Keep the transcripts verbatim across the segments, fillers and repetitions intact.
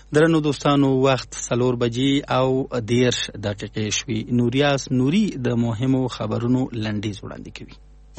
درنو دوستانو وخت څلور بجې او دیرش دقیقې شوي. نوریاس نوري د مهمو خبرونو لنډیز وړاندې کوي.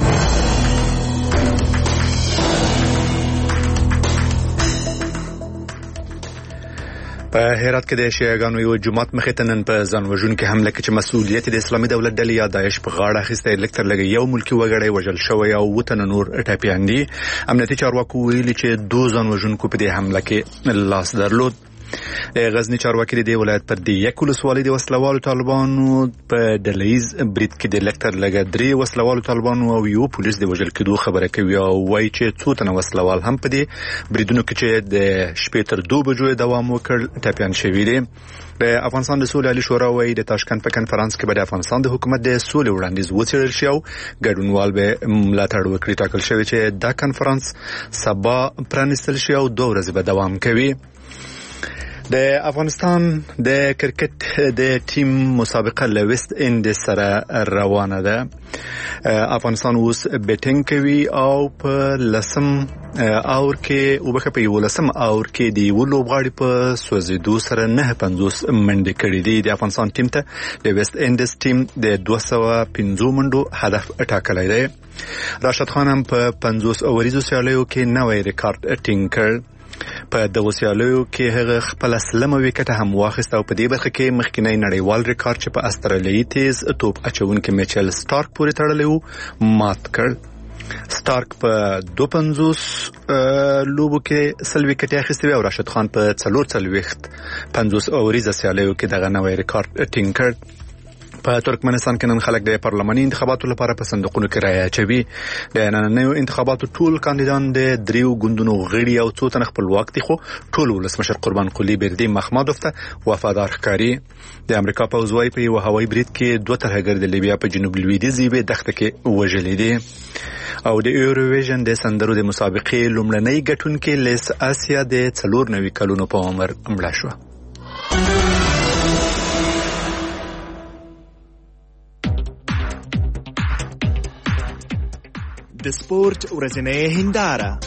په هرات کې د شیعاګانو یو جماعت مخې ته نن په ځان وژونکې حمله کې چې مسؤلیت د اسلامي دولت ډلې یا داعش په غاړه اخیستی، لږ تر لږه یو ملکي وګړی وژل شوی او اووه تنه نور ټپیان دي. امنیتي چارواکو ویلي چې دوه ځان وژونکو په دې حمله کې لاس درلود. غزنی چارواکي د دې ولایت پر د یک ولسوالۍ د وسلوالو طالبانو په ډلهیز برید کې د لږ تر لږه درې وسلوالو طالبانو او یو پولیس د وژل کېدو خبره کوي او وایي چې څو تنه وسلوال هم په دې بریدونو کې چې د شپې تر دوه بجو دوام وکړ ټپیان شوي دي. د افغانستان د سولې عالي شورا وایي د تاشکند په کنفرانس کې به د افغانستان د حکومت د سولې وړاندیز وڅېړل شي او ګډونوال به ملاتړ وکړي. ټاکل شوی چې دا کنفرانس سبا پرانیستل شي او دوه ورځې به دوام کوي. د افغانستان د کرکټ د ټیم مسابقه له ویسټ انډیز سره روانه ده. افغانستان اوس بیټینګ کوي او په لسم اور کې او په یو لسم اور کې دی یو لوبغاړي په سوځېدو سره نه پنځوس منډې کړې دي. د افغانستان ټیم ته د ویسټ انډیز ټیم د دوه سوه پنځه منډو هدف ټاکلی دی. راشد خان هم په پنځوس اوریزو سیالیو کې نوی ریکارډ ټینګ کړ. په دغه سیالیو کې هغه خپل سلمه وکټه هم واخیسته او په دې برخه کې مخکینی نړیوال ریکارډ چې په استرالیایي تیز توپ اچونکي میچل سټارک پورې تړلی و مات کړ. سټارک په دوه پنځوس لوبو کې سل وکټې اخیستې او راشد خان په څلور څلوېښت پنځوس اوریزه سیالیو کې دغه نوی ریکارډ ټینګ کړ. په ترکمنستان کې نن خلک د پارلماني انتخاباتو لپاره په صندوقونو کې رایه اچوي. د نننیو انتخاباتو ټول کاندیدان د دریو ګوندونو غړي او څو تنه خپلواک دي، خو ټول ولسمشر قربان قلی بردي مخمدوف ته وفادار ښکاري. د امریکا پوځ وايي په یو هوایي برید کې دوه ترهګر د لیبیا په جنوب لویدیځي دښته کې وژلي دي. او د یوروویژن د سندرو د مسابقې لومړنۍ ګټونکې لیس آسیا د څلور نوي کلونو په عمر مړه شوه. د سپورت ورځنۍ هنداره.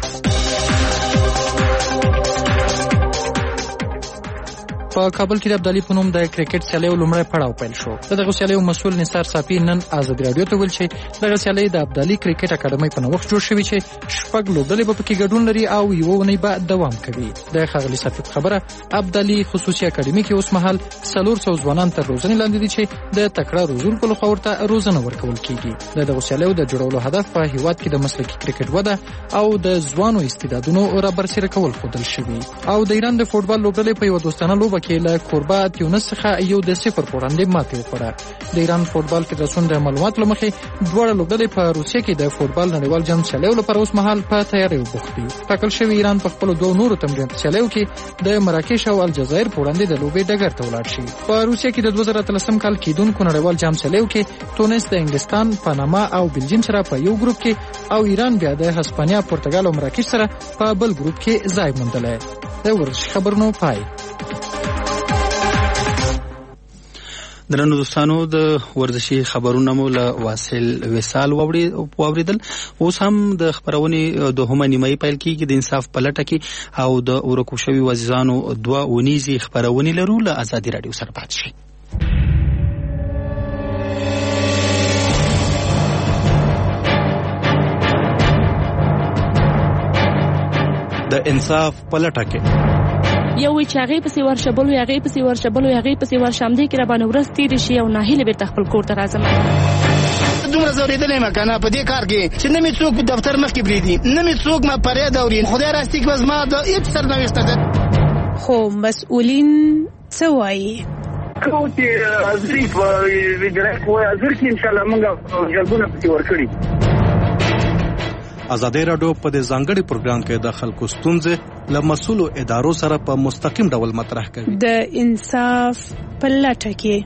په کابل کې د ابدالي په نوم د کرکټ سیالیو لومړی پړاو پیل شو. دغه سیالیو مسؤل نثار صافي نن آزادي رادیو ته ویل چې دغه سیالۍ د ابدالي کرکټ اکاډمۍ په نوښت جوړ شوي چې شپږ لوبډلې به پکې ګډون لري او یوه اونۍ به دوام کوي. د ښاغلي صافي په خبره ابدالي خصوصي اکاډمۍ کې اوس مهال څلور سوه ځوانان تر روزنې لاندې دي چې د تکړه روزونکو لخوا ورته روزنه ورکول کیږي. د دغو سیالیو د جوړولو هدف په هیواد کې د مسلکي کرکټ وده او د ځوانو استعدادونو رابرسېره کول ښودل شوي. او د ایران د فوټبال لوبډلې په یوه دوستانه لوبه کې له کوربه تیونس څخه یو د صفر په وړاندې ماتې وخوړه. د ایران فوټبال فدراسیون د معلوماتو له مخې دواړه لوبډلې په روسیه کې د فوټبال نړیوال جام سیالیو لپاره اوس مهال په تیاریو بوخت دي. ټاکل شوي ایران په خپلو دوو نورو تمریناتي سیالیو کې د مراکش او الجزایر په وړاندې د لوبې ډګر ته ولاړ شي. په روسیه کې د دوه زره اتلسم کال کېدونکو نړیوال جام سیالیو کې تونس د انګلستان، پاناما او بلجیم سره په یو ګروپ کې او ایران بیا د هسپانیا، پرتګال او مراکش سره په بل ګروپ کې ځای موندلی. د ورزشي خبرونو پای. درنو دوستانو د ورزشي خبرونه مو له واصل وصال واوریدل. اوس هم د خبرونې دوهمه نیمایي پیل کیږي. د انصاف په لټه کې او د ورکو شوي عزیزانو دوه اونیزې خبرونې لرو. له ازادي رادیو سره پاتې شئ. د انصاف په لټه کې یو وی چې هغې پسې ورشه، بل وی هغې پسې ورشه، بل وی هغې پسې ورشه، همدې کې راباندې ورځ تېرې شي او ناهیلې بېرته خپل کور ته راځم. دومره ځورېدلی یم که نه په دې کار کې چې نه مې څوک په دفتر مخکې پرېږدي، نه مې څوک ما فریاد اوري. خدای راستي که زما د هېڅ سرنوشته ده. خو مسؤلین څه وایي؟ کوم چې حاضري په وجرای کې وایي حاضر کړي، انشاءالله موږ جلبونه پسې ورکړي. ازادي راډیو په دې ځانګړي پروګرام کې د خلکو ستونزې له مسؤلو ادارو سره په مستقیم ډول مطرح کوي. د انصاف په لټه کې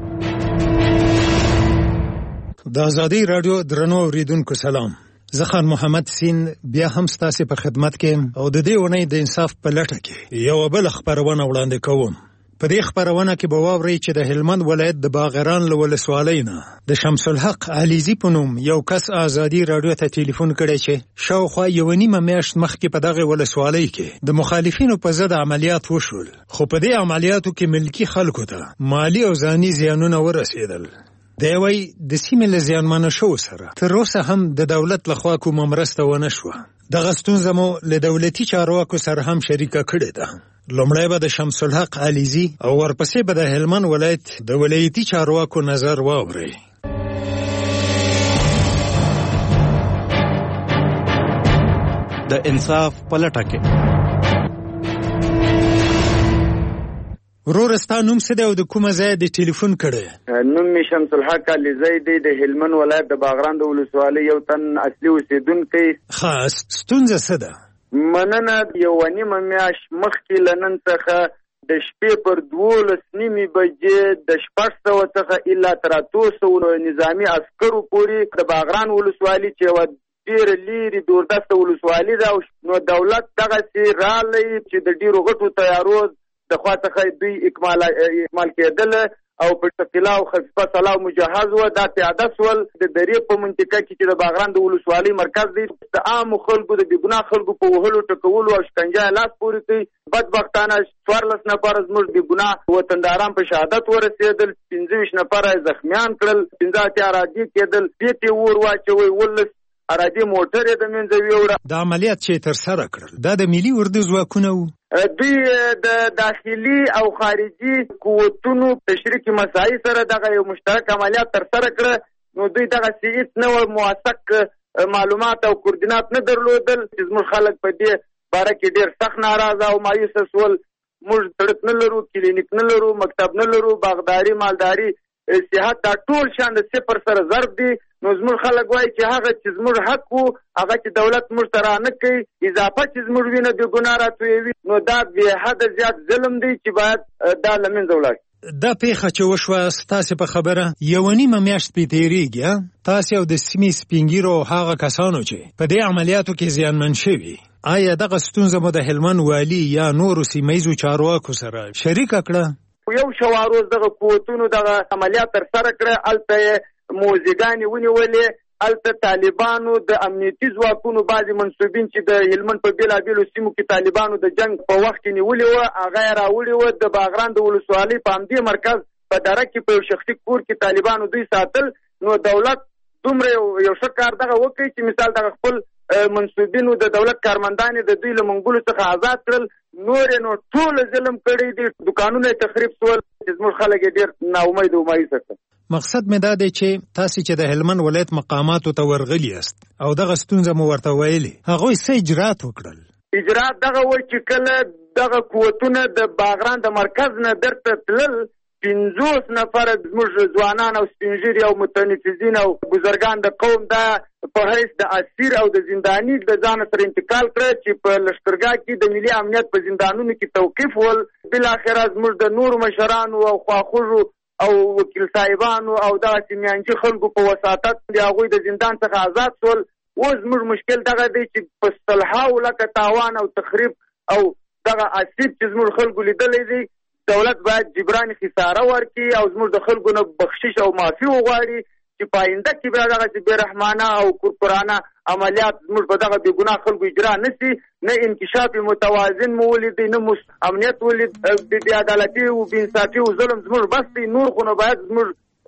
د ازادي راډیو درنو اوریدونکو سلام. زه خان محمد سین بیا هم ستاسو په خدمت کې او د دې ونې د انصاف په لټه کې یو بل خبرونه وړاندې کوم. په دې خبرونه کې به واورئ چې د هلمند ولایت د باغران له ولسوالۍ نه د شمس الحق علیزي په نوم یو کس ازادي رادیو ته ټلیفون کړی چې شاوخوا یو نیمه میاشت مخکې په دغه ولسوالۍ کې د مخالفینو په ضد عملیات وشول، خو په دې عملیاتو کې ملکی خلکو ته مالی او ځاني زیانونه ورسېدل. دی وایي د سیمې له زیانمنو شوو سره تر اوسه هم د دولت لخوا کومه مرسته ونه شوه. دغه ستونزه مو له دولتي چارواکو سره هم شریکه کړې ده. لومړی به د شمس الحق علیزي او ورپسې به د هلمند ولایت د ولایتي چارواکو نظر واورئ. د انصاف پلټه کې ورور ستا نوم څه دی او د کومه ځای د ټلیفون کړی؟ نوم می شمس الحق علیزی دی، د هلمند ولایت د باغران د ولسوالۍ یو تن اصلي اوسیدونکی. خاص ستونزه څه ده؟ مننه یو نیمه میاشت مخکې له نن څخه د شپې پر دولس نیمې بجې د شپږ سوه څخه الا تر اتو سوو نظامي عسکرو پورې د باغران ولسوالۍ چې یوه ډېره لیرې دوردسته ولسوالي ده، نو دولت دغسې رالی چې د ډېرو غټو تیارو د خوا څخه دوی اکمال اکمال کېدل او په ثقیله او خفیفه سلاح مجهز وه. دا پیاده سول د درې په منطقه کې چې د باغران د ولسوالۍ مرکز دی، د عامو خلکو د بېګناه خلکو په وهلو ټکولو او شکنجه لاس پورې کوي. بدبختانه څوارلس نفره زموږ بېګناه وطنداران په شهادت ورسېدل، پنځه ویشت نفره زخمیان کړل، پنځه اتیا عراضي کېدل، بیت یې اور واچوئ، ولس عراضي موټر یې د منځه ویوړه. د عملیات چې ترسره کړل دا د ملي اردو ځواکونه وو؟ دوی د داخلي او خارجي قوتونو تشریکي مساعي سره دغه یو مشترک عملیات ترسره کړه. نو دوی دغه هیڅ نوع موثق معلومات او کوردینات نه درلودل چې زموږ خلک په دې باره کې ډېر سخت ناراضه او مایوسه سول. موږ سړک نه لرو، کلینیک نه لرو، مکتب نه لرو، باغداري، مالداري، صحت دا ټول شان د صفر سره ضرب دي. نو زموږ خلک وایي چې هغه چې زموږ حق وو هغه چې دولت موږ ته رانه کوي، اضافه چې زموږ وینه د ګناه راتویوي، نو دا بې حده زیات ظلم دی چې باید دا له منځه ولاړ شي. دا پیښه چې وشوه ستاسې په خبره یوه نیمه میاشت پرې تېرېږي، تاسې او د سیمې سپین ږیرو او هغه کسانو چې په دې عملیاتو کې زیانمن شوي، آیا دغه ستونزه مو د هلمند والي یا نورو سیمهییزو چارواکو سره شریکه کړه؟ یو شواروز دغه قوتونو دغه عملیات ترسره کړه، هلته یې موزیګانې ونیولې، هلته طالبانو د امنیتي ځواکونو بعضې منصوبین چې د هلمند په بېلابېلو سیمو کې طالبانو د جنګ په وخت کې نیولې وه، هغه یې راوړې وه د باغران د ولسوالۍ په همدې مرکز په دره کې په یو شخصي کور کې طالبانو دوی ساتل. نو دولت دومره یو ښه کار دغه وکړي چې مثال دغه خپل منصوبینو د دولت کارمندان د دوی له منګولو څخه آزاد کړل، نور یې نو ټول ظلم کړی دي، دوکانونه یې تخریب سول چې زموږ خلک یې ډېر ناامید او مایوسه کړل. مقصد مې دا دی چې تاسې چې د هلمند ولایت مقاماتو ته ورغلي یاست او دغه ستونزه مو ورته ویلې، هغوی څه اجرات وکړل؟ اجرات دغه و چې کله دغه قوتونه د باغران د مرکز نه درته تلل، پنځوس نفره زموږ ځوانان او سپین ږیري او متنفذین او بزرګان د قوم دا په حیث د اسیر او د زنداني د ځان سره انتقال کړه چې په لښکرګاه کې د ملي امنیت په زندانونو کې توقیف ول. بالاخره زموږ د نورو مشرانو او خواخوږو او وکیل صاحبانو او دغسې میانجي خلکو په وساطت د هغوی د زندان څخه آزاد شول. اوس زموږ مشکل دغه دی چې په صلحاو لکه تاوان او تخریب او دغه اسیب چې زموږ خلکو لیدلی دی، دولت باید جبران خساره ورکړي او زموږ د خلکو نه بخشش او معافي وغواړي چې په آینده کې بیا دغسې بېرحمانه او کورکورانه عملیات زموږ په دغه بېګناه خلکو اجرا نه سي. نه انکشاف متوازن مو ولیدی، نه امنیت ولید، بې عدالتي او بې انصافي او ظلم زموږ بس دی، نور خو نه باید زموږ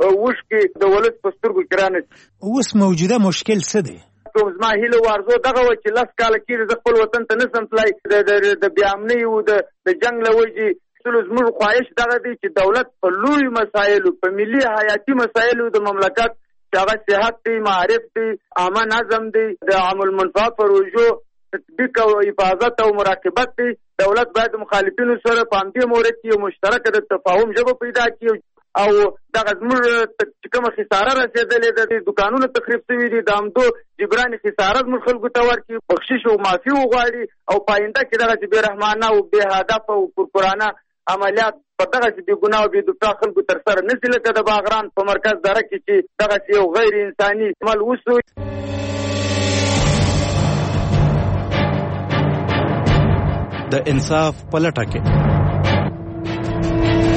اوښکې د ولس په سترګو کې رانه سي. اوس موجوده مشکل څه دی؟ زما هیله او ارزو دغه وه چې لس کاله کېږي زه خپل وطن ته نسم تللی، د بې امنۍ او د جنګ له وجې زموږ خواهش دغه دی چې دولت په لویو مسایلو، په ملي حیاتي مسایلو د مملکت چې هغه صحت دی، معارف دی، عامه نظم دی، د عام المنفعه پروژو تطبیق او حفاظت او مراقبت دی، دولت باید مخالفینو سره په همدې مورد کې یو مشترکه د تفاهم ژبه پیدا کړي او دغه زموږ چې کومه خساره رسېدلې ده، د دوکانونو تخریب شوي دي، د همدو جبران خساره زموږ خلکو ته ورکړي، بخشش او معافي وغواړي او په آینده کې دغسې بېرحمانه او بې هدفه او کورکورانه عملیات په دغسې بې ګناه او بې دفاع خلکو ترسره نه شي، لکه د باغران په مرکز دره کې چې دغسې یو غیر انساني عمل وشو. د انصاف پلټه کې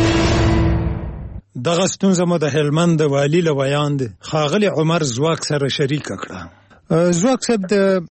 دغه ستونزه مو د هلمند د والي له ویاند ښاغلي عمر زواک سره شریکه کړه. زواک صاحب، د